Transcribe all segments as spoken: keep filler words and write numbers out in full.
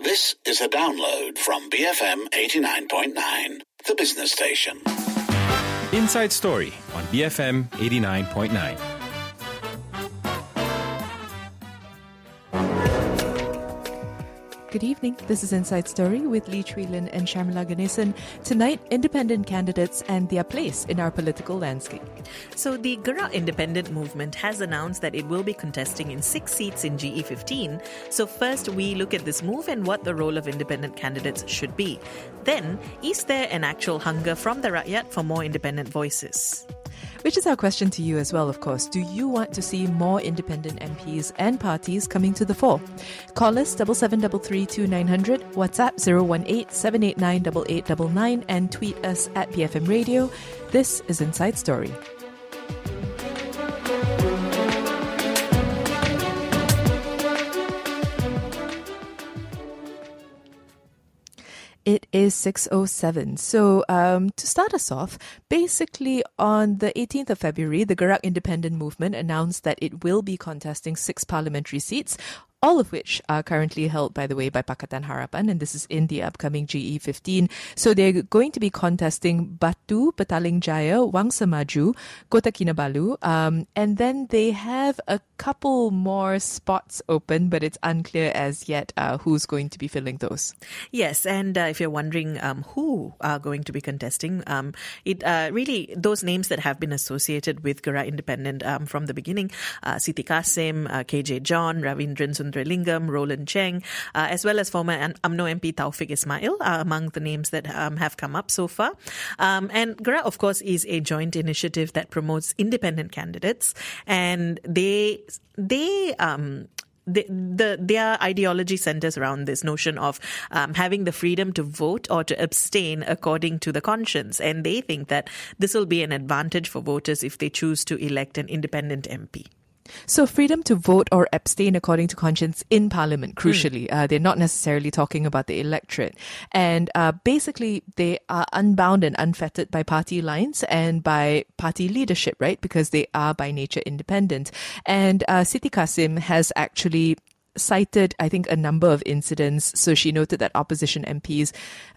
This is a download from B F M eighty-nine point nine, the business station. Inside Story on B F M eighty-nine point nine. Good evening. This is Inside Story with Lee Chui Lin and Sharmila Ganesan. Tonight, independent candidates and their place in our political landscape. So the Gerak Independent Movement has announced that it will be contesting in six seats in G E fifteen. So first, we look at this move and what the role of independent candidates should be. Then, is there an actual hunger from the Rakyat for more independent voices? Which is our question to you as well, of course. Do you want to see more independent M Ps and parties coming to the fore? Call us seven seven three three two nine zero zero, WhatsApp zero one eight seven eight nine eight eight nine nine, and tweet us at B F M Radio. This is Inside Story. It is six oh seven. So um, to start us off, basically on the eighteenth of February, the Gerak Independent Movement announced that it will be contesting six parliamentary seats, all of which are currently held, by the way, by Pakatan Harapan, and this is in the upcoming G E fifteen. So they're going to be contesting Batu, Petaling Jaya, Wangsa Maju, Kota Kinabalu, um, and then they have a couple more spots open, but it's unclear as yet uh, who's going to be filling those. Yes, and uh, if you're wondering um, who are going to be contesting, um, it uh, really, those names that have been associated with Gerak Independent um, from the beginning, uh, Siti Kasim, uh, K J John, Ravindran Sundaralingam, Roland Cheng, uh, as well as former UMNO M P Taufik Ismail are among the names that um, have come up so far. Um, and Gerak, of course, is a joint initiative that promotes independent candidates, and they they um The, the, their ideology centers around this notion of um, having the freedom to vote or to abstain according to the conscience. And they think that this will be an advantage for voters if they choose to elect an independent M P. So freedom to vote or abstain according to conscience in Parliament, crucially. Mm. Uh, they're not necessarily talking about the electorate. And uh, basically, they are unbound and unfettered by party lines and by party leadership, right? Because they are by nature independent. And uh, Siti Kasim has actually cited, I think, a number of incidents. So she noted that opposition M Ps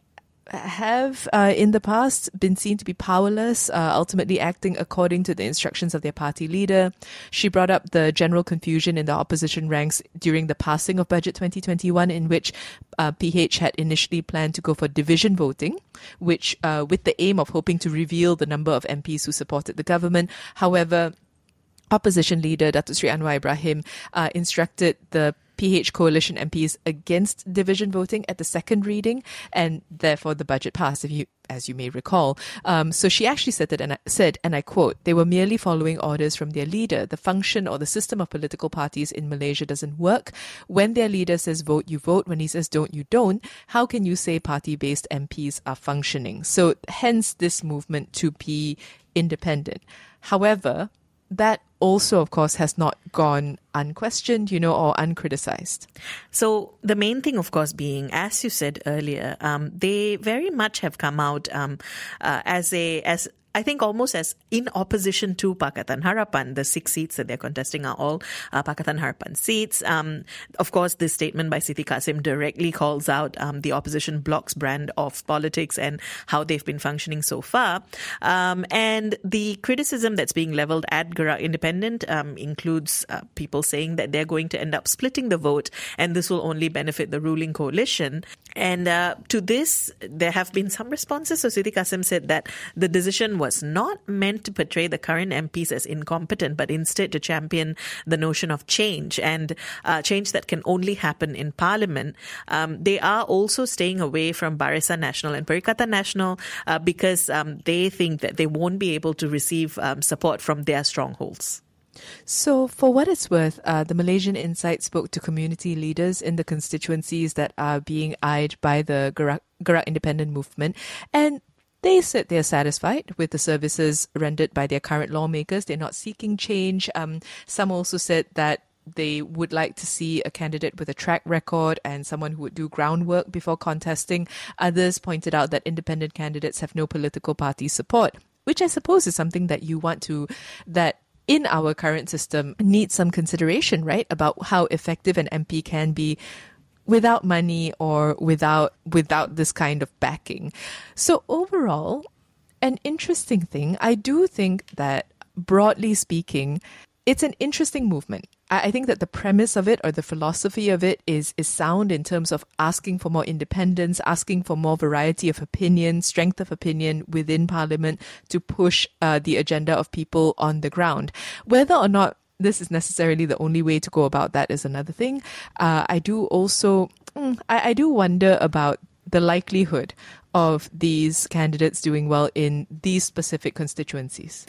have uh, in the past been seen to be powerless, uh, ultimately acting according to the instructions of their party leader. She brought up the general confusion in the opposition ranks during the passing of Budget twenty twenty-one, in which uh, P H had initially planned to go for division voting, which uh, with the aim of hoping to reveal the number of M Ps who supported the government. However, opposition leader Datuk Seri Anwar Ibrahim uh, instructed the P H coalition M Ps against division voting at the second reading, and therefore the budget passed, if you, as you may recall. Um, so she actually said that, and I, said, and I quote, "They were merely following orders from their leader. The function or the system of political parties in Malaysia doesn't work. When their leader says vote, you vote. When he says don't, you don't. How can you say party-based M Ps are functioning?" So hence this movement to be independent. However, that also, of course, has not gone unquestioned, you know, or uncriticized. So the main thing, of course, being, as you said earlier, um, they very much have come out um, uh, as a as. I think almost as in opposition to Pakatan Harapan. The six seats that they're contesting are all uh, Pakatan Harapan seats. Um, of course, this statement by Siti Kasim directly calls out um, the opposition bloc's brand of politics and how they've been functioning so far. Um, and the criticism that's being leveled at Gerak Independent um, includes uh, people saying that they're going to end up splitting the vote, and this will only benefit the ruling coalition. And uh, to this, there have been some responses. So Siti Kasim said that the decision was not meant to portray the current M Ps as incompetent, but instead to champion the notion of change, and uh, change that can only happen in Parliament. Um, they are also staying away from Barisan Nasional and Perikatan Nasional uh, because um, they think that they won't be able to receive um, support from their strongholds. So for what it's worth, uh, the Malaysian Insight spoke to community leaders in the constituencies that are being eyed by the Gerak, Gerak Independent Movement, and they said they're satisfied with the services rendered by their current lawmakers. They're not seeking change. Um, some also said that they would like to see a candidate with a track record and someone who would do groundwork before contesting. Others pointed out that independent candidates have no political party support, which I suppose is something that you want to, that in our current system needs some consideration, right? About how effective an M P can be without money or without without this kind of backing. So overall, an interesting thing, I do think that broadly speaking, it's an interesting movement. I think that the premise of it or the philosophy of it is is sound in terms of asking for more independence, asking for more variety of opinion, strength of opinion within Parliament to push uh, the agenda of people on the ground. Whether or not this is necessarily the only way to go about that is another thing. Uh, I do also, mm, I, I do wonder about the likelihood of these candidates doing well in these specific constituencies.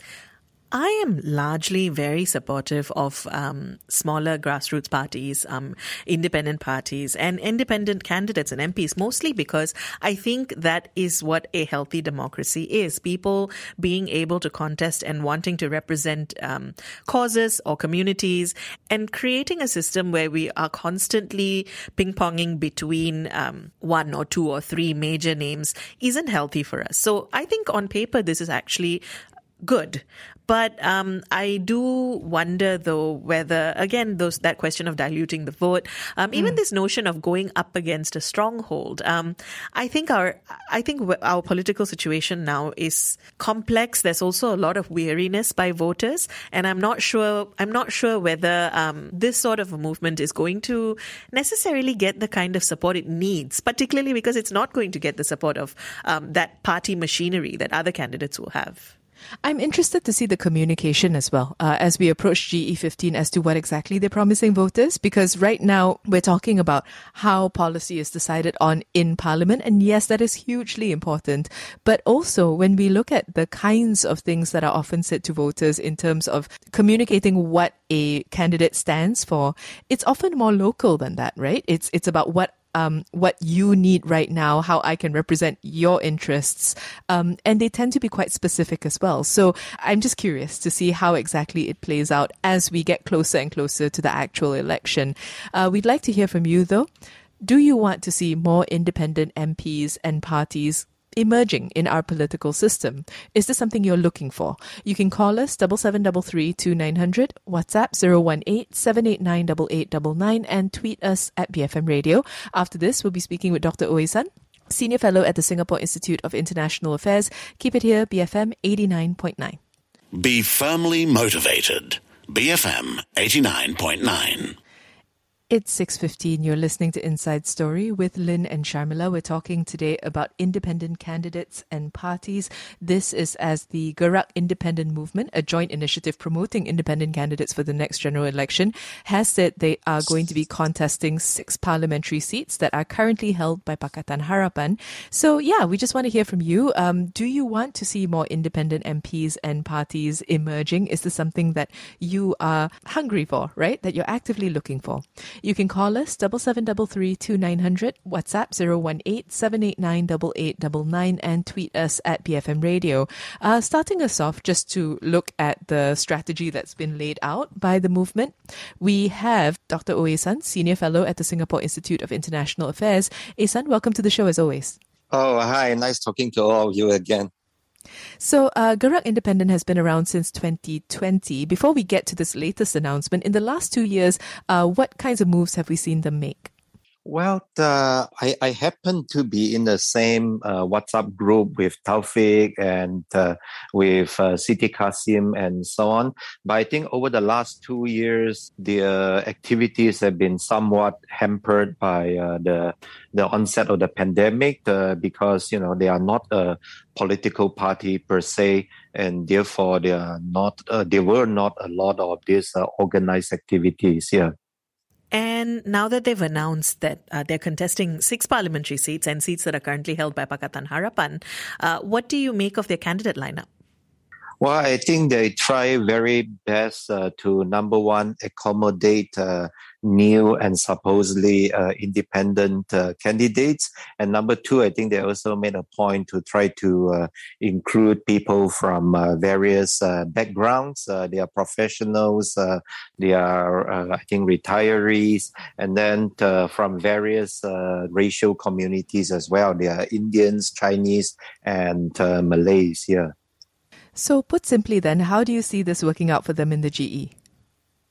I am largely very supportive of um, smaller grassroots parties, um, independent parties, and independent candidates and M Ps, mostly because I think that is what a healthy democracy is. People being able to contest and wanting to represent um, causes or communities, and creating a system where we are constantly ping-ponging between um, one or two or three major names isn't healthy for us. So I think on paper this is actually good. But um, I do wonder, though, whether, again, those that question of diluting the vote, um, mm. even this notion of going up against a stronghold. Um, I think our I think our political situation now is complex. There's also a lot of weariness by voters, and I'm not sure I'm not sure whether um, this sort of a movement is going to necessarily get the kind of support it needs, particularly because it's not going to get the support of um, that party machinery that other candidates will have. I'm interested to see the communication as well uh, as we approach G E fifteen as to what exactly they're promising voters, because right now we're talking about how policy is decided on in Parliament. And yes, that is hugely important. But also when we look at the kinds of things that are often said to voters in terms of communicating what a candidate stands for, it's often more local than that, right? It's it's about what Um, what you need right now, how I can represent your interests. Um, and they tend to be quite specific as well. So I'm just curious to see how exactly it plays out as we get closer and closer to the actual election. Uh, we'd like to hear from you, though. Do you want to see more independent M Ps and parties emerging in our political system? Is this something you're looking for? You can call us seven seven three three two nine zero zero, WhatsApp zero one eight seven eight nine eight eight nine nine, and tweet us at B F M Radio. After this, we'll be speaking with Doctor Oisan, Senior Fellow at the Singapore Institute of International Affairs. Keep it here, B F M eighty-nine point nine. Be firmly motivated. B F M eighty-nine point nine. It's six fifteen. You're listening to Inside Story with Lynn and Sharmila. We're talking today about independent candidates and parties. This is as the Gerak Independent Movement, a joint initiative promoting independent candidates for the next general election, has said they are going to be contesting six parliamentary seats that are currently held by Pakatan Harapan. So, yeah, we just want to hear from you. Um, do you want to see more independent M Ps and parties emerging? Is this something that you are hungry for, right? That you're actively looking for? You can call us seven seven three three two nine zero zero, WhatsApp zero one eight seven eight nine eight eight nine nine, and tweet us at B F M Radio. Uh, starting us off, just to look at the strategy that's been laid out by the movement, we have Doctor Oh Ehsan, Senior Fellow at the Singapore Institute of International Affairs. Ehsan, welcome to the show as always. Oh, hi. Nice talking to all of you again. So, uh, Gerak Independent has been around since twenty twenty. Before we get to this latest announcement, in the last two years, uh, what kinds of moves have we seen them make? Well, uh, I, I happen to be in the same uh, WhatsApp group with Taufik and uh, with uh, Siti Kasim and so on. But I think over the last two years, their activities have been somewhat hampered by uh, the the onset of the pandemic uh, because, you know, they are not a political party per se, and therefore they are not. Uh, there were not a lot of these uh, organized activities here. Yeah. And now that they've announced that uh, they're contesting six parliamentary seats and seats that are currently held by Pakatan Harapan, uh, what do you make of their candidate lineup? Well, I think they try very best uh, to, number one, accommodate uh, new and supposedly uh, independent uh, candidates. And number two, I think they also made a point to try to uh, include people from uh, various uh, backgrounds. Uh, they are professionals, uh, they are, uh, I think, retirees, and then uh, from various uh, racial communities as well. They are Indians, Chinese, and uh, Malays here. So put simply then, how do you see this working out for them in the G E?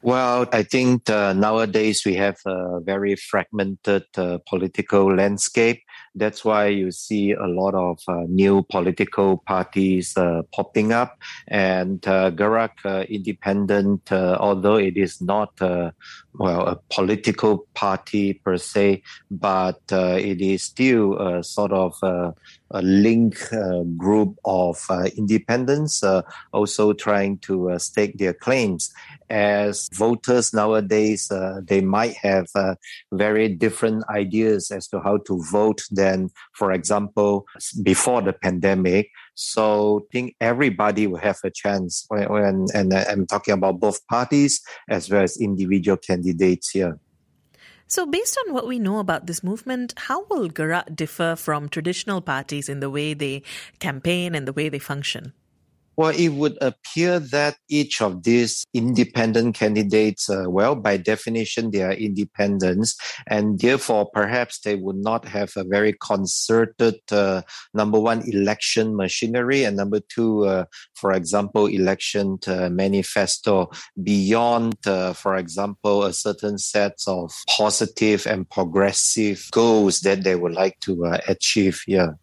Well, I think uh, nowadays we have a very fragmented uh, political landscape. That's why you see a lot of uh, new political parties uh, popping up. And uh, Gerak uh, Independent, uh, although it is not, uh, well, a political party per se, but uh, it is still a sort of uh, a link uh, group of uh, independents uh, also trying to uh, stake their claims. As voters nowadays, uh, they might have uh, very different ideas as to how to vote than, for example, before the pandemic. So I think everybody will have a chance when, when and I'm talking about both parties as well as individual candidates here. So based on what we know about this movement, how will Gerak differ from traditional parties in the way they campaign and the way they function? Well, it would appear that each of these independent candidates, uh, well, by definition, they are independents, and therefore perhaps they would not have a very concerted, uh, number one, election machinery, and number two, uh, for example, election uh, manifesto beyond, uh, for example, a certain set of positive and progressive goals that they would like to uh, achieve here.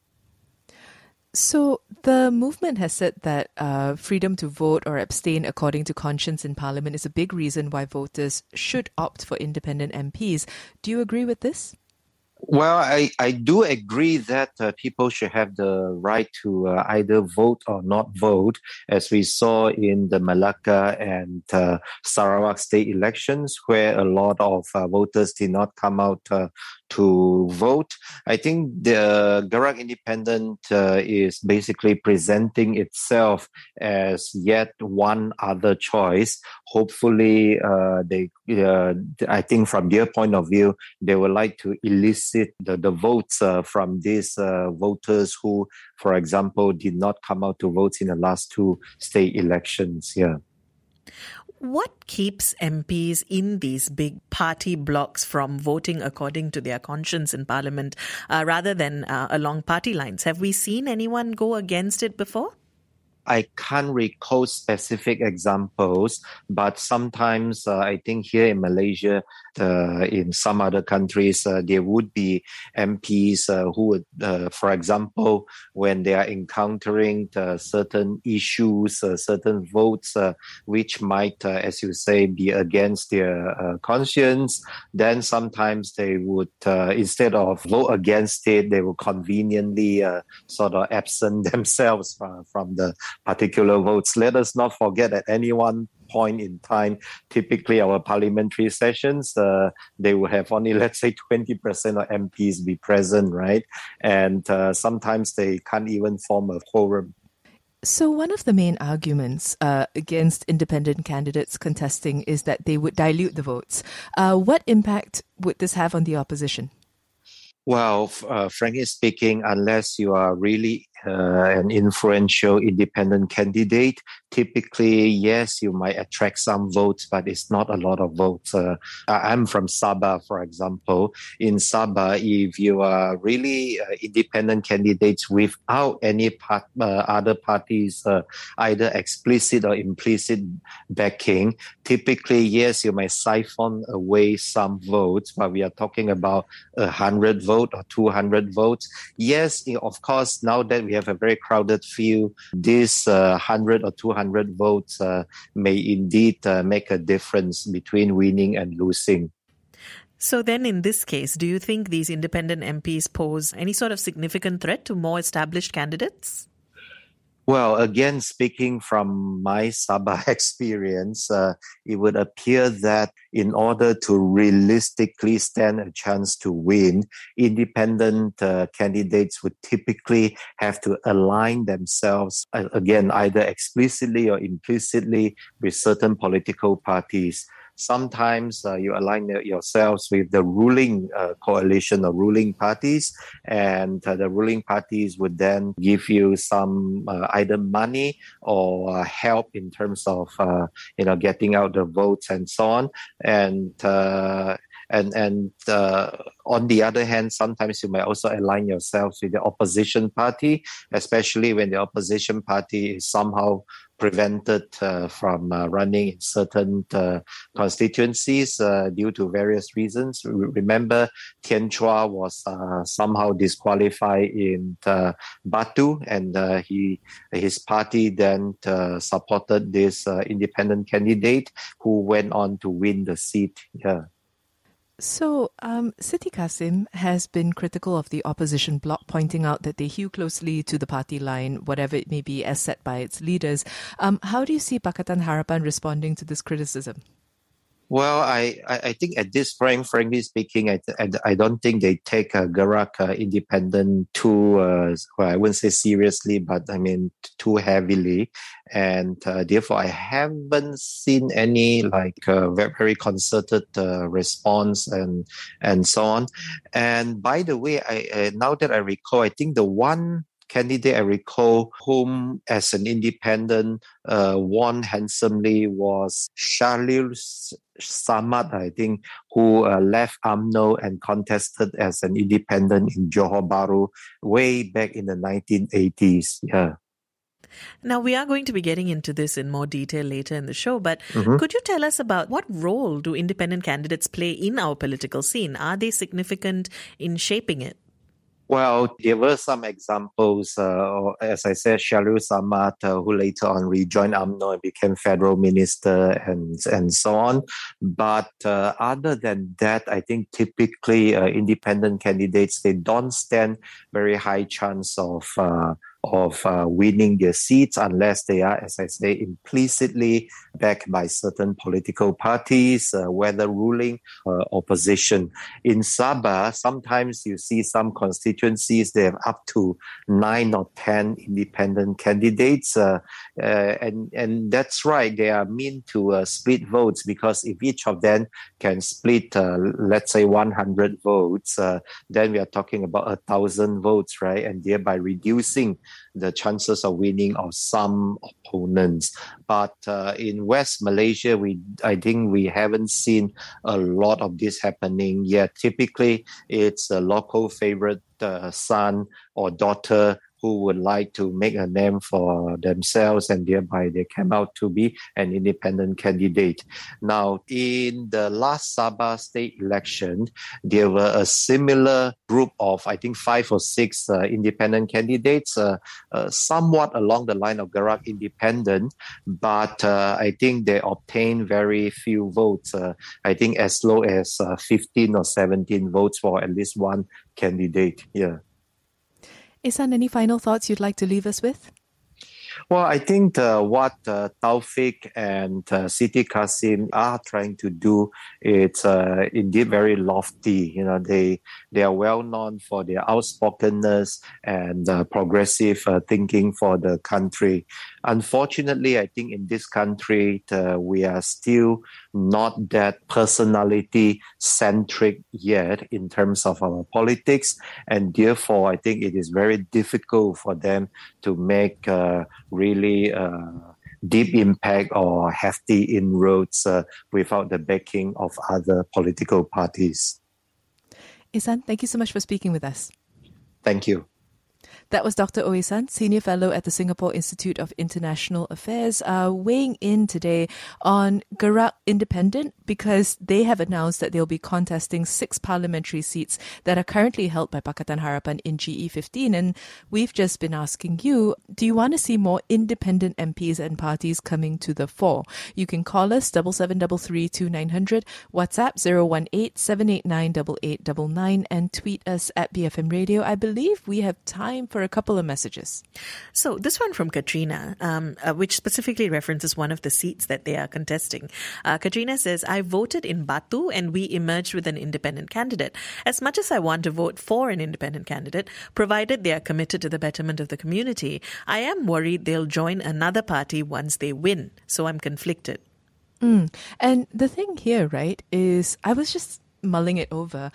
So the movement has said that uh, freedom to vote or abstain according to conscience in Parliament is a big reason why voters should opt for independent M Ps. Do you agree with this? Well, I, I do agree that uh, people should have the right to uh, either vote or not vote, as we saw in the Malacca and uh, Sarawak state elections, where a lot of uh, voters did not come out uh, to vote. I think the Gerak Independent uh, is basically presenting itself as yet one other choice. Hopefully, uh, they, uh, I think from their point of view, they would like to elicit the, the votes uh, from these uh, voters who, for example, did not come out to vote in the last two state elections. Yeah. What keeps M Ps in these big party blocs from voting according to their conscience in Parliament uh, rather than uh, along party lines? Have we seen anyone go against it before? I can't recall specific examples, but sometimes uh, I think here in Malaysia, uh, in some other countries, uh, there would be M Ps uh, who would, uh, for example, when they are encountering uh, certain issues, uh, certain votes, uh, which might, uh, as you say, be against their uh, conscience, then sometimes they would, uh, instead of vote against it, they will conveniently uh, sort of absent themselves from, from the particular votes. Let us not forget at any one point in time, typically our parliamentary sessions, uh, they will have only, let's say, twenty percent of M Ps be present, right? And uh, sometimes they can't even form a quorum. So one of the main arguments uh, against independent candidates contesting is that they would dilute the votes. Uh, what impact would this have on the opposition? Well, uh, frankly speaking, unless you are really uh, an influential independent candidate, typically, yes, you might attract some votes, but it's not a lot of votes. Uh, I'm from Sabah, for example. In Sabah, if you are really uh, independent candidates without any part, uh, other parties, uh, either explicit or implicit backing, typically, yes, you might siphon away some votes, but we are talking about a hundred vote or two hundred votes. Yes, of course, now that we have a very crowded field, this uh, one hundred or two hundred votes uh, may indeed uh, make a difference between winning and losing. So then in this case, do you think these independent M Ps pose any sort of significant threat to more established candidates? Well, again, speaking from my Sabah experience, uh, it would appear that in order to realistically stand a chance to win, independent uh, candidates would typically have to align themselves, uh, again, either explicitly or implicitly with certain political parties. Sometimes uh, you align yourselves with the ruling uh, coalition or ruling parties, and uh, the ruling parties would then give you some uh, either money or uh, help in terms of uh, you know getting out the votes and so on. And uh, and and uh, on the other hand, sometimes you might also align yourselves with the opposition party, especially when the opposition party is somehow prevented uh, from uh, running in certain uh, constituencies uh, due to various reasons. Remember, Tien Chua was uh, somehow disqualified in uh, Batu, and uh, he his party then uh, supported this uh, independent candidate who went on to win the seat. Yeah. So, um, Siti Kasim has been critical of the opposition bloc, pointing out that they hew closely to the party line, whatever it may be, as set by its leaders. Um, how do you see Pakatan Harapan responding to this criticism? Well, I, I, I think at this point, frankly speaking, I, I, I don't think they take uh, Gerak uh, Independent too, uh, well, I wouldn't say seriously, but I mean too heavily. And uh, therefore, I haven't seen any like uh, very, very concerted uh, response and and so on. And by the way, I, I now that I recall, I think the one candidate I recall whom as an independent uh, won handsomely was Shalil Samad, I think, who uh, left U M N O and contested as an independent in Johor Bahru way back in the nineteen eighties. Yeah. Now, we are going to be getting into this in more detail later in the show, but mm-hmm. could you tell us about what role do independent candidates play in our political scene? Are they significant in shaping it? Well, there were some examples, uh, as I said, Shalil Samad, uh, who later on rejoined U M N O and became federal minister and, and so on. But uh, other than that, I think typically uh, independent candidates, they don't stand very high chance of uh, of uh, winning their seats unless they are, as I say, implicitly backed by certain political parties, uh, whether ruling or opposition. In Sabah, sometimes you see some constituencies, they have up to nine or ten independent candidates. Uh, uh, and, and that's right, they are meant to uh, split votes, because if each of them can split, uh, let's say, one hundred votes, uh, then we are talking about a thousand votes, right? And thereby reducing the chances of winning of some opponents. But uh, in West Malaysia, we I think we haven't seen a lot of this happening yet. Typically, it's a local favorite uh, son or daughter who would like to make a name for themselves, and thereby they came out to be an independent candidate. Now, in the last Sabah state election, there were a similar group of, I think, five or six uh, independent candidates, uh, uh, somewhat along the line of Gerak Independent, but uh, I think they obtained very few votes. Uh, I think as low as uh, fifteen or seventeen votes for at least one candidate. Yeah. Ihsan, any final thoughts you'd like to leave us with? Well, I think uh, what uh, Taufik and uh, Siti Kasim are trying to do is uh, indeed very lofty. You know, they they are well known for their outspokenness and uh, progressive uh, thinking for the country. Unfortunately, I think in this country uh, we are still not that personality centric yet in terms of our politics, and therefore I think it is very difficult for them to make uh, really uh, deep impact or hefty inroads uh, without the backing of other political parties. Ihsan, thank you so much for speaking with us. Thank you. That was Doctor Oh Ihsan, Senior Fellow at the Singapore Institute of International Affairs, uh, weighing in today on Gerak Independent, because they have announced that they'll be contesting six parliamentary seats that are currently held by Pakatan Harapan in G E fifteen. And we've just been asking you, do you want to see more independent M Ps and parties coming to the fore? You can call us seven seven three three two nine zero zero, WhatsApp zero one eight seven eight nine eight eight nine nine, and tweet us at B F M Radio. I believe we have time for a couple of messages. So this one from Katrina, um, uh, which specifically references one of the seats that they are contesting. Uh, Katrina says, I voted in Batu and we emerged with an independent candidate. As much as I want to vote for an independent candidate, provided they are committed to the betterment of the community, I am worried they'll join another party once they win. So I'm conflicted. Mm. And the thing here, right, is I was just mulling it over.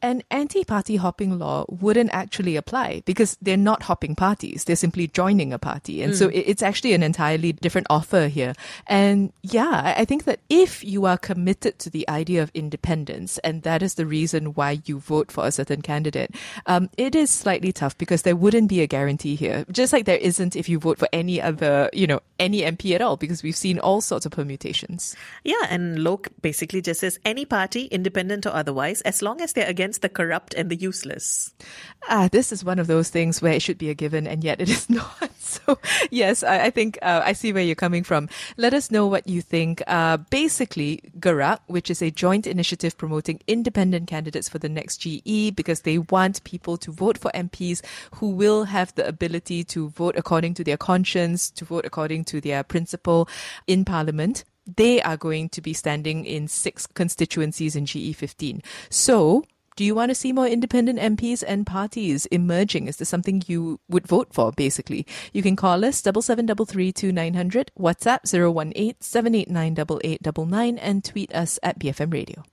an anti-party hopping law wouldn't actually apply because they're not hopping parties. They're simply joining a party. And mm. so it's actually an entirely different offer here. And yeah, I think that if you are committed to the idea of independence, and that is the reason why you vote for a certain candidate, um, it is slightly tough because there wouldn't be a guarantee here. Just like there isn't if you vote for any other, you know, any M P at all, because we've seen all sorts of permutations. Yeah, and Lok basically just says any party, independent or otherwise, as long as they're against the corrupt and the useless. Ah, this is one of those things where it should be a given, and yet it is not. So, yes, I, I think uh, I see where you're coming from. Let us know what you think. Uh, basically, Gerak, which is a joint initiative promoting independent candidates for the next G E, because they want people to vote for M Ps who will have the ability to vote according to their conscience, to vote according to their principle in Parliament. They are going to be standing in six constituencies in G E fifteen. So, do you want to see more independent M Ps and parties emerging? Is this something you would vote for, basically? You can call us seven seven three three two nine zero zero, WhatsApp zero one eight seven eight nine eight eight nine nine, and tweet us at B F M Radio.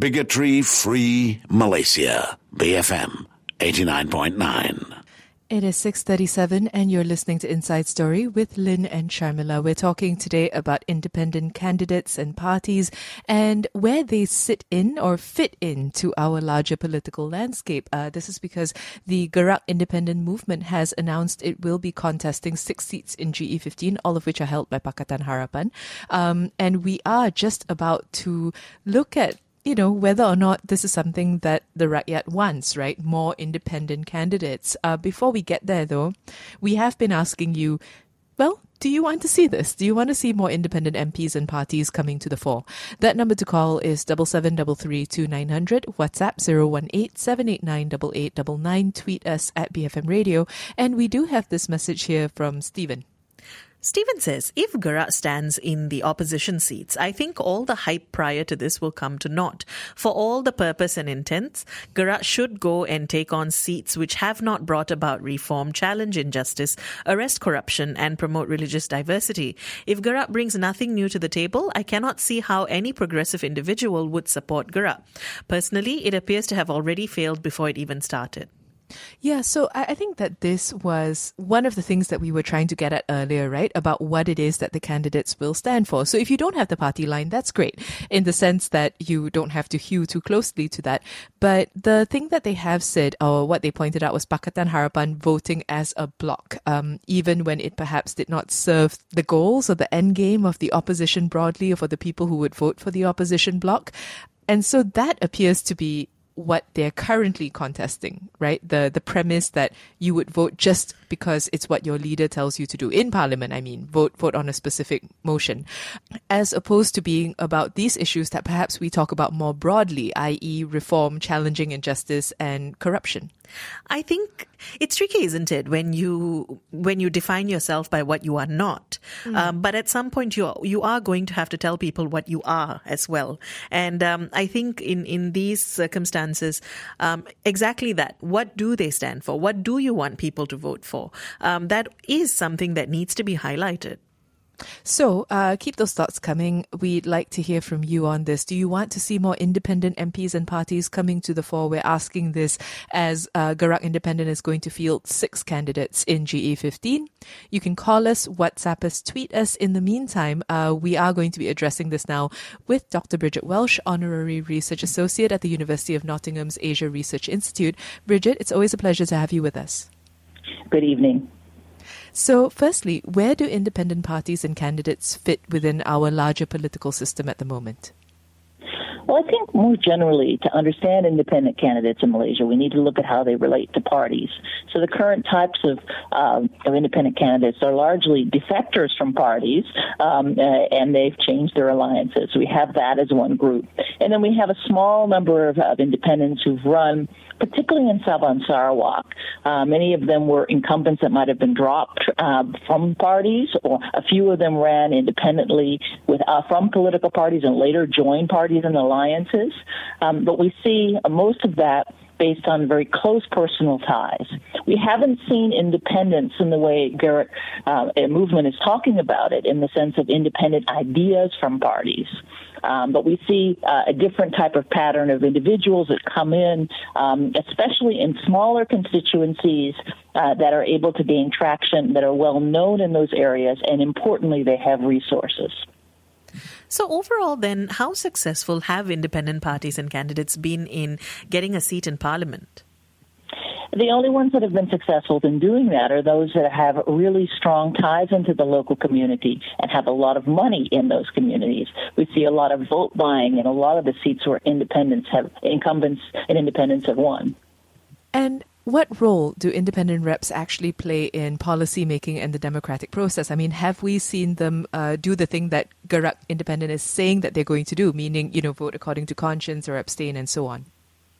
Bigotry-free Malaysia. B F M eighty-nine point nine. It is six thirty-seven and you're listening to Inside Story with Lynn and Sharmila. We're talking today about independent candidates and parties and where they sit in or fit in to our larger political landscape. Uh, this is because the Gerak Independent Movement has announced it will be contesting six seats in G E fifteen, all of which are held by Pakatan Harapan. Um, and we are just about to look at you know, whether or not this is something that the Rakyat wants, right? More independent candidates. Uh, before we get there, though, we have been asking you, well, do you want to see this? Do you want to see more independent M Ps and parties coming to the fore? That number to call is seven seven three three two nine zero zero, WhatsApp zero one eight seven eight nine eight eight nine nine, tweet us at B F M Radio. And we do have this message here from Stephen. Stephen says, if Gerak stands in the opposition seats, I think all the hype prior to this will come to naught. For all the purpose and intents, Gerak should go and take on seats which have not brought about reform, challenge injustice, arrest corruption, and promote religious diversity. If Gerak brings nothing new to the table, I cannot see how any progressive individual would support Gerak. Personally, it appears to have already failed before it even started. Yeah, so I think that this was one of the things that we were trying to get at earlier, right? About what it is that the candidates will stand for. So if you don't have the party line, that's great in the sense that you don't have to hew too closely to that. But the thing that they have said, or what they pointed out, was Pakatan Harapan voting as a bloc, um, even when it perhaps did not serve the goals or the end game of the opposition broadly or for the people who would vote for the opposition bloc. And so that appears to be what they're currently contesting, right? The the premise that you would vote just because it's what your leader tells you to do in Parliament. I mean, vote vote on a specific motion, as opposed to being about these issues that perhaps we talk about more broadly, that is, reform, challenging injustice, and corruption. I think it's tricky, isn't it, when you when you define yourself by what you are not. Mm. Um, but at some point, you are, you are going to have to tell people what you are as well. And um, I think in, in these circumstances, um, exactly that. What do they stand for? What do you want people to vote for? Um, that is something that needs to be highlighted. So uh, keep those thoughts coming. We'd like to hear from you on this. Do you want to see more independent M Ps and parties coming to the fore? We're asking this as uh, Gerak Independent is going to field six candidates in G E fifteen. You can call us, WhatsApp us, tweet us. In the meantime, uh, we are going to be addressing this now with Doctor Bridget Welsh, Honorary Research Associate at the University of Nottingham's Asia Research Institute. Bridget, it's always a pleasure to have you with us. Good evening. So firstly, where do independent parties and candidates fit within our larger political system at the moment? Well, I think more generally, to understand independent candidates in Malaysia, we need to look at how they relate to parties. So the current types of, um, of independent candidates are largely defectors from parties, um, uh, and they've changed their alliances. We have that as one group. And then we have a small number of, of independents who've run, particularly in Sabah Sarawak. Uh, many of them were incumbents that might have been dropped uh, from parties, or a few of them ran independently with uh, from political parties and later joined parties and alliances. Um, but we see uh, most of that based on very close personal ties. We haven't seen independence in the way Garrett uh, movement is talking about it, in the sense of independent ideas from parties. Um, but we see uh, a different type of pattern of individuals that come in, um, especially in smaller constituencies uh, that are able to gain traction, that are well known in those areas, and importantly, they have resources. So overall, then, how successful have independent parties and candidates been in getting a seat in Parliament? The only ones that have been successful in doing that are those that have really strong ties into the local community and have a lot of money in those communities. We see a lot of vote buying in a lot of the seats where independents have incumbents and independents have won. And what role do independent reps actually play in policy making and the democratic process? I mean, have we seen them uh, do the thing that Gerak Independent is saying that they're going to do, meaning, you know, vote according to conscience or abstain and so on?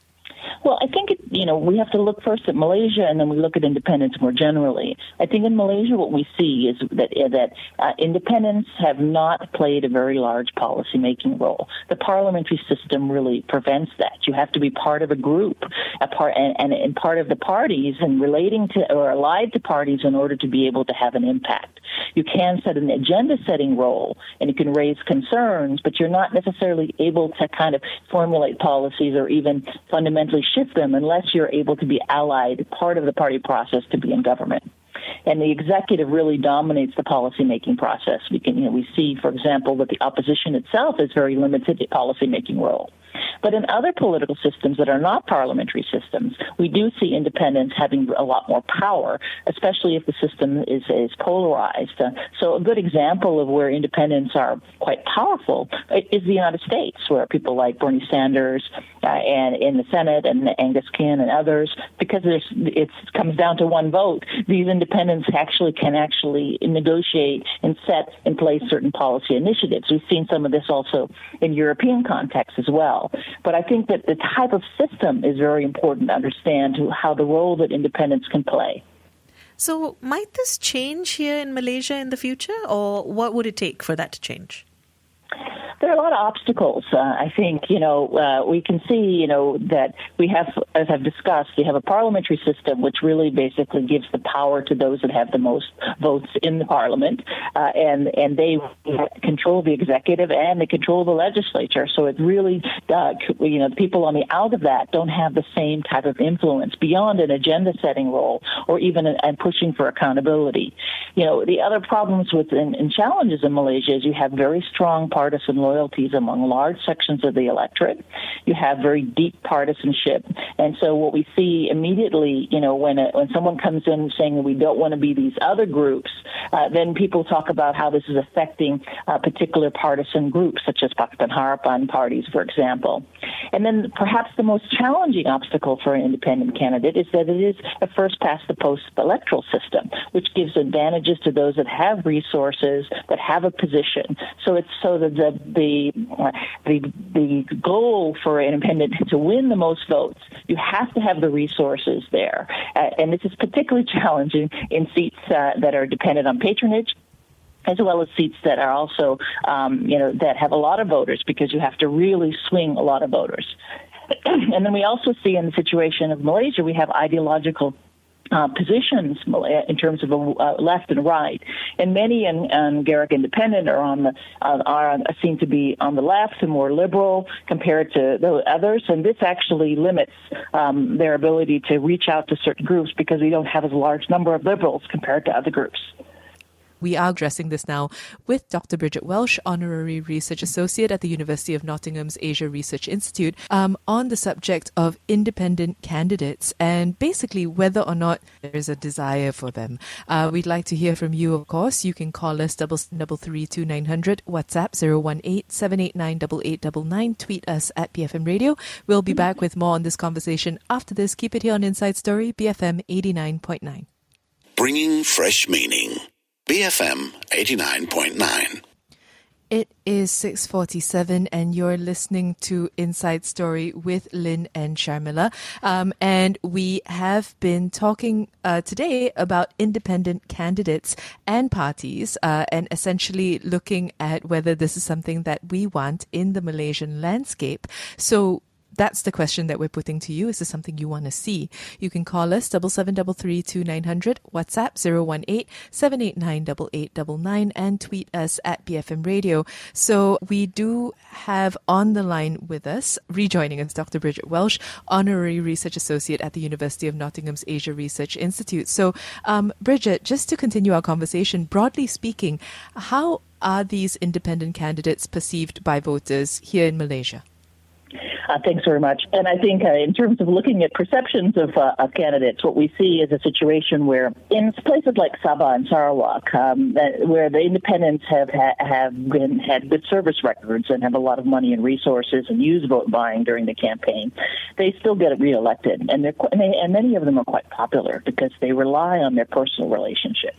Well, I think, you know, we have to look first at Malaysia, and then we look at independence more generally. I think in Malaysia what we see is that that uh, independents have not played a very large policy-making role. The parliamentary system really prevents that. You have to be part of a group, a part, and, and, and part of the parties, and relating to or allied to parties in order to be able to have an impact. You can set an agenda-setting role, and you can raise concerns, but you're not necessarily able to kind of formulate policies or even fundamentally shift them unless you're able to be allied, part of the party process, to be in government. And the executive really dominates the policy-making process. We can, you know, we see, for example, that the opposition itself is very limited to policy-making role. But in other political systems that are not parliamentary systems, we do see independents having a lot more power, especially if the system is, is polarized. Uh, so a good example of where independents are quite powerful is the United States, where people like Bernie Sanders uh, and in the Senate and Angus Kin and others, because there's, it comes down to one vote, these independents actually can actually negotiate and set in place certain policy initiatives. We've seen some of this also in European context as well. But I think that the type of system is very important to understand how the role that independents can play. So might this change here in Malaysia in the future, or what would it take for that to change? There are a lot of obstacles. Uh, I think, you know, uh, we can see, you know, that we have, as I've discussed, we have a parliamentary system which really basically gives the power to those that have the most votes in the parliament, uh, and and they control the executive and they control the legislature. So it really, uh, you know, the people on the out of that don't have the same type of influence beyond an agenda-setting role or even a, and pushing for accountability. You know, the other problems with and, and challenges in Malaysia is you have very strong partisan loyalties among large sections of the electorate. You have very deep partisanship. And so what we see immediately, you know, when a, when someone comes in saying that we don't want to be these other groups, uh, then people talk about how this is affecting uh, particular partisan groups, such as Pakatan Harapan parties, for example. And then perhaps the most challenging obstacle for an independent candidate is that it is a first-past-the-post electoral system, which gives advantages to those that have resources, that have a position. So it's so that the the the the goal for an independent to win the most votes, you have to have the resources there, uh, and this is particularly challenging in seats uh, that are dependent on patronage, as well as seats that are also, um, you know, that have a lot of voters, because you have to really swing a lot of voters. And then we also see in the situation of Malaysia, we have ideological Uh, positions in terms of uh, left and right, and many in, in Gerak Independent are on the uh, are seen to be on the left and more liberal compared to the others, and this actually limits um, their ability to reach out to certain groups because we don't have as large number of liberals compared to other groups. We are addressing this now with Doctor Bridget Welsh, Honorary Research Associate at the University of Nottingham's Asia Research Institute, um, on the subject of independent candidates and basically whether or not there's a desire for them. Uh, we'd like to hear from you, of course. You can call us double double three two nine hundred, WhatsApp zero one eight seven eight nine eight eight nine nine, tweet us at B F M Radio. We'll be back with more on this conversation after this. Keep it here on Inside Story, B F M eighty-nine point nine. Bringing fresh meaning. B F M eighty-nine point nine. It is six forty-seven and you're listening to Inside Story with Lynn and Sharmila. Um, and we have been talking uh, today about independent candidates and parties uh, and essentially looking at whether this is something that we want in the Malaysian landscape. So that's the question that we're putting to you. Is this something you want to see? You can call us seven seven three three two nine zero zero, WhatsApp zero one eight seven eight nine eight eight nine nine, and tweet us at B F M Radio. So we do have on the line with us, rejoining us, Doctor Bridget Welsh, Honorary Research Associate at the University of Nottingham's Asia Research Institute. So, um, Bridget, just to continue our conversation, broadly speaking, how are these independent candidates perceived by voters here in Malaysia? Uh, thanks very much. And I think uh, in terms of looking at perceptions of, uh, of candidates, what we see is a situation where in places like Sabah and Sarawak, um, that, where the independents have ha- have been had good service records and have a lot of money and resources and use vote buying during the campaign, they still get reelected. And, they're, and, they, and many of them are quite popular because they rely on their personal relationships.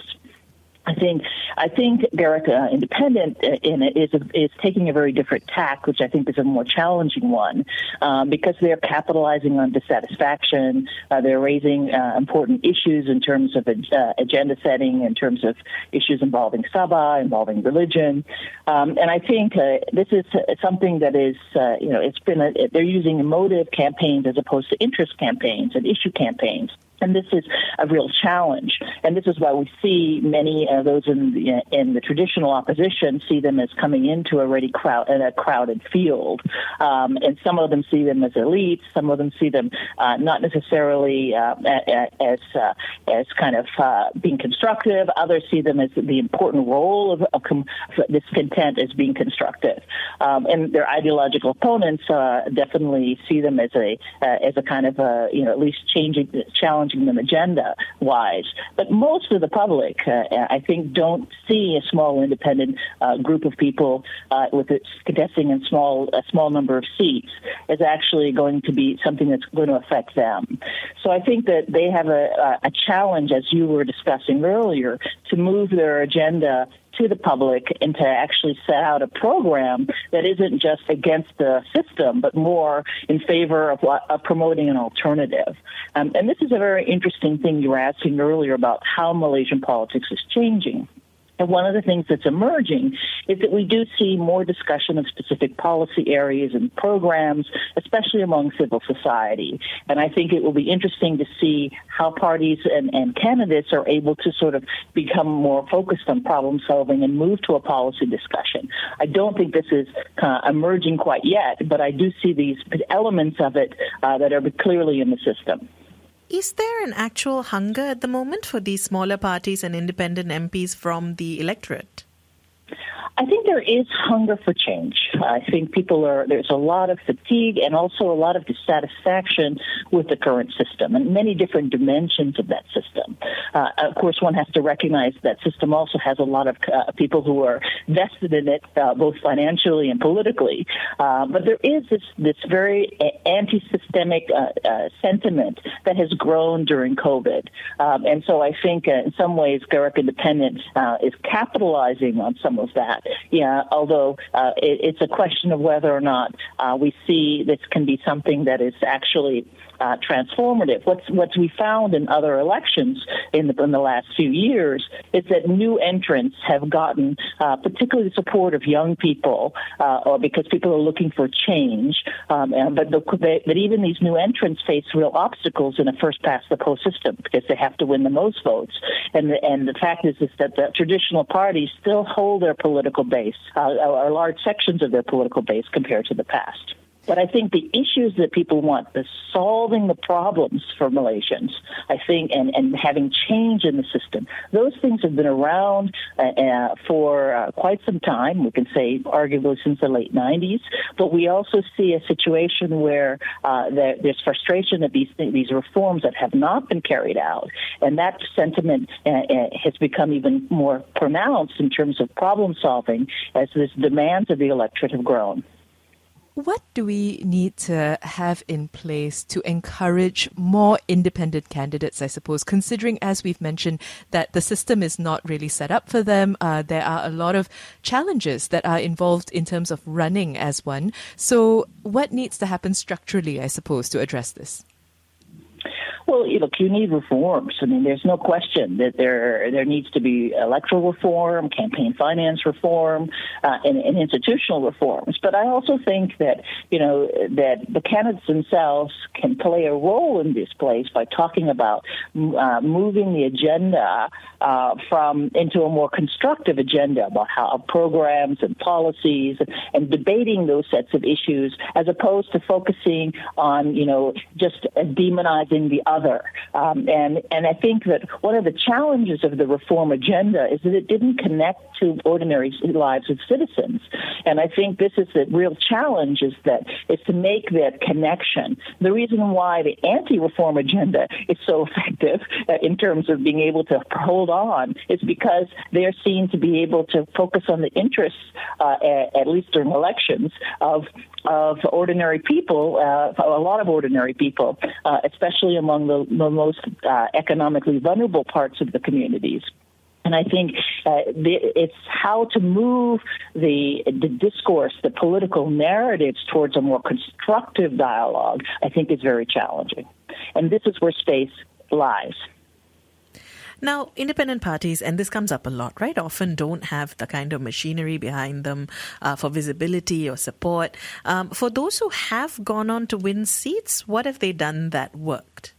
I think I think Derek uh, Independent in it is is taking a very different tack, which I think is a more challenging one, um, because they're capitalizing on dissatisfaction. Uh, they're raising uh, important issues in terms of uh, agenda setting, in terms of issues involving Sabah, involving religion, um, and I think uh, this is something that is uh, you know it's been a, they're using emotive campaigns as opposed to interest campaigns and issue campaigns. And this is a real challenge. And this is why we see many of those in the, in the traditional opposition see them as coming into a already crowd, in a crowded field. Um, and some of them see them as elites. Some of them see them uh, not necessarily uh, as uh, as kind of uh, being constructive. Others see them as the important role of, of com- discontent as being constructive. Um, and their ideological opponents uh, definitely see them as a uh, as a kind of a, you know, at least changing challenge them agenda-wise. But most of the public, uh, I think, don't see a small independent uh, group of people uh, with it contesting in small, a small number of seats as actually going to be something that's going to affect them. So I think that they have a, a challenge, as you were discussing earlier, to move their agenda to the public and to actually set out a program that isn't just against the system, but more in favor of, of promoting an alternative. Um, and this is a very interesting thing you were asking earlier about how Malaysian politics is changing. And one of the things that's emerging is that we do see more discussion of specific policy areas and programs, especially among civil society. And I think it will be interesting to see how parties and, and candidates are able to sort of become more focused on problem solving and move to a policy discussion. I don't think this is uh, emerging quite yet, but I do see these elements of it uh, that are clearly in the system. Is there an actual hunger at the moment for these smaller parties and independent M Ps from the electorate? I think there is hunger for change. I think people are, there's a lot of fatigue and also a lot of dissatisfaction with the current system and many different dimensions of that system. Uh, of course, one has to recognize that system also has a lot of uh, people who are vested in it, uh, both financially and politically. Uh, but there is this, this very anti-systemic uh, uh, sentiment that has grown during COVID. Um, and so I think uh, in some ways, Derek Independent uh, is capitalizing on some of that. Yeah, although uh, it, it's a question of whether or not uh, we see this can be something that is actually uh, transformative. What's what we found in other elections in the, in the last few years is that new entrants have gotten uh, particularly the support of young people, uh, or because people are looking for change. Um, and, but, the, they, but even these new entrants face real obstacles in a first-past-the-post system because they have to win the most votes. And the, and the fact is, is that the traditional parties still hold their political base, uh, or large sections of their political base compared to the past. But I think the issues that people want, the solving the problems for Malaysians, I think, and, and having change in the system, those things have been around uh, uh, for uh, quite some time. We can say arguably since the late nineties. But we also see a situation where uh, there, there's frustration at these these reforms that have not been carried out, and that sentiment uh, uh, has become even more pronounced in terms of problem solving as the demands of the electorate have grown. What do we need to have in place to encourage more independent candidates, I suppose, considering, as we've mentioned, that the system is not really set up for them? Uh, there are a lot of challenges that are involved in terms of running as one. So what needs to happen structurally, I suppose, to address this? Well, look, you need reforms. I mean, there's no question that there there needs to be electoral reform, campaign finance reform, uh, and, and institutional reforms. But I also think that, you know, that the candidates themselves can play a role in this place by talking about uh, moving the agenda uh, from into a more constructive agenda about how programs and policies and, and debating those sets of issues, as opposed to focusing on, you know, just uh, demonizing the other. Um, and, and I think that one of the challenges of the reform agenda is that it didn't connect to ordinary lives of citizens. And I think this is the real challenge, is that is to make that connection. The reason why the anti-reform agenda is so effective uh, in terms of being able to hold on is because they're seen to be able to focus on the interests, uh, at, at least during elections, of of ordinary people, uh, a lot of ordinary people, uh, especially among the, the most uh, economically vulnerable parts of the communities. And I think uh, the, it's how to move the, the discourse, the political narratives towards a more constructive dialogue, I think is very challenging. And this is where space lies. Now, independent parties, and this comes up a lot, right, often don't have the kind of machinery behind them uh, for visibility or support. Um, for those who have gone on to win seats, what have they done that worked?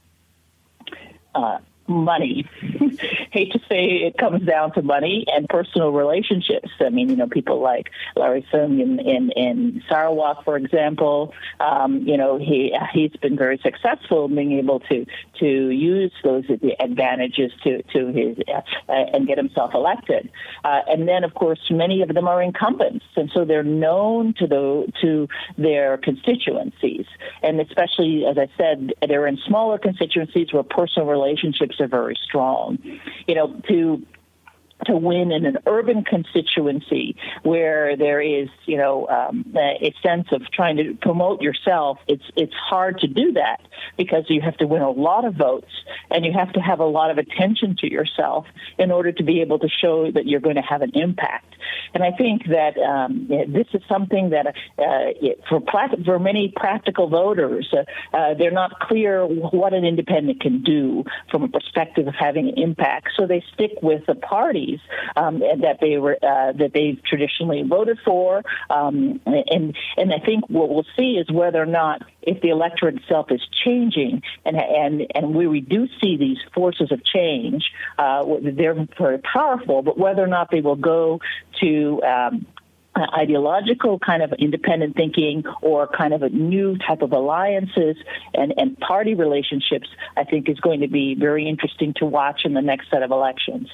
Uh, money. Hate to say it comes down to money and personal relationships. I mean, you know, people like Larry Sung in, in, in Sarawak, for example, um, you know, he, he's been very successful in being able to, to use those advantages to, to his, uh, and get himself elected. Uh, and then, of course, many of them are incumbents. And so they're known to the, to their constituencies. And especially, as I said, they're in smaller constituencies where personal relationships are very strong. You know, to to win in an urban constituency where there is, you know, um, a sense of trying to promote yourself, it's it's hard to do that because you have to win a lot of votes and you have to have a lot of attention to yourself in order to be able to show that you're going to have an impact. And I think that um, this is something that uh, for for many practical voters, uh, uh, they're not clear what an independent can do from a perspective of having an impact. So they stick with the parties um, that they were uh, that they've traditionally voted for. Um, and and I think what we'll see is whether or not, if the electorate itself is changing, and and and where we do see these forces of change, uh, they're very powerful. But whether or not they will go to um, ideological kind of independent thinking or kind of a new type of alliances and, and party relationships, I think is going to be very interesting to watch in the next set of elections.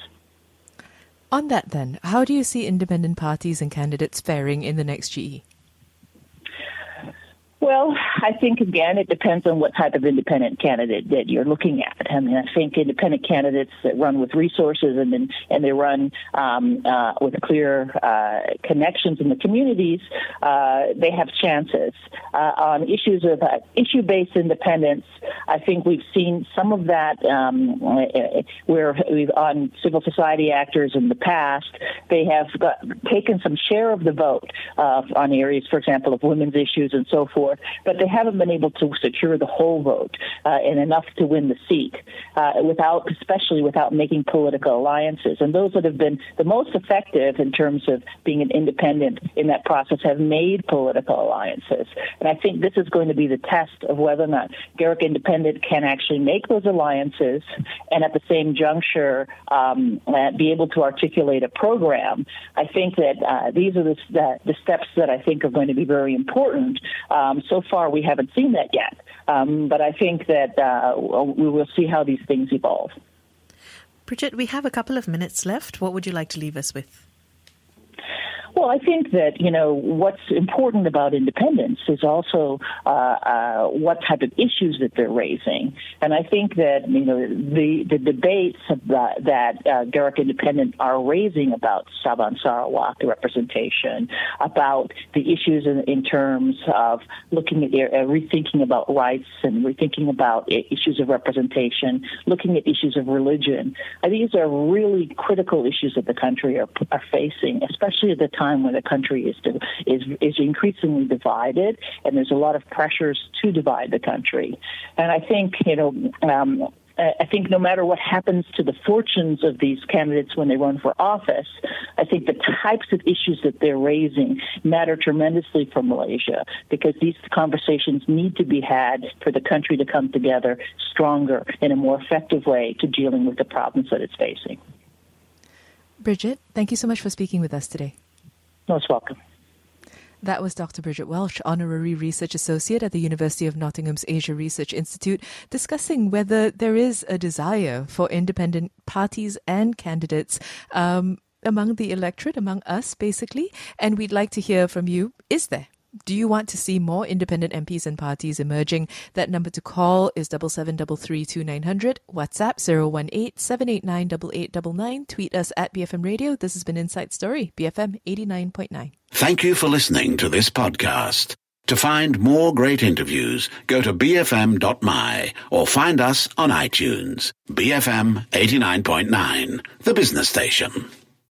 On that then, how do you see independent parties and candidates faring in the next G E? Well, I think, again, it depends on what type of independent candidate that you're looking at. I mean, I think independent candidates that run with resources and then, and they run um, uh, with clear uh, connections in the communities, uh, they have chances. Uh, on issues of uh, issue-based independence, I think we've seen some of that um, where we've, on civil society actors in the past, they have got, taken some share of the vote uh, on areas, for example, of women's issues and so forth. But they haven't been able to secure the whole vote uh, and enough to win the seat, uh, without, especially without making political alliances. And those that have been the most effective in terms of being an independent in that process have made political alliances. And I think this is going to be the test of whether or not Garrick Independent can actually make those alliances and at the same juncture um, uh, be able to articulate a program. I think that uh, these are the, the, the steps that I think are going to be very important. Um, So far, we haven't seen that yet, um, but I think that uh, we will see how these things evolve. Bridget, we have a couple of minutes left. What would you like to leave us with? Well, I think that, you know, what's important about independence is also uh, uh, what type of issues that they're raising. And I think that, you know, the, the debates that, that uh, Garrick Independent are raising about Sabah Sarawak, the representation, about the issues in, in terms of looking at uh, rethinking about rights and rethinking about issues of representation, looking at issues of religion. Uh, these are really critical issues that the country are, are facing, especially at the time time when the country is is is increasingly divided, and there's a lot of pressures to divide the country. And I think, you know, um, I think no matter what happens to the fortunes of these candidates when they run for office, I think the types of issues that they're raising matter tremendously for Malaysia, because these conversations need to be had for the country to come together stronger in a more effective way to dealing with the problems that it's facing. Bridget, thank you so much for speaking with us today. Most welcome. That was Doctor Bridget Welsh, Honorary Research Associate at the University of Nottingham's Asia Research Institute, discussing whether there is a desire for independent parties and candidates um, among the electorate, among us, basically. And we'd like to hear from you. Is there? Do you want to see more independent M Ps and parties emerging? That number to call is seven seven three three two nine zero zero. WhatsApp zero one eight seven eight nine eight eight nine nine. Tweet us at B F M Radio. This has been Inside Story, B F M eighty-nine point nine. Thank you for listening to this podcast. To find more great interviews, go to b f m dot m y or find us on iTunes. B F M eighty-nine point nine, the business station.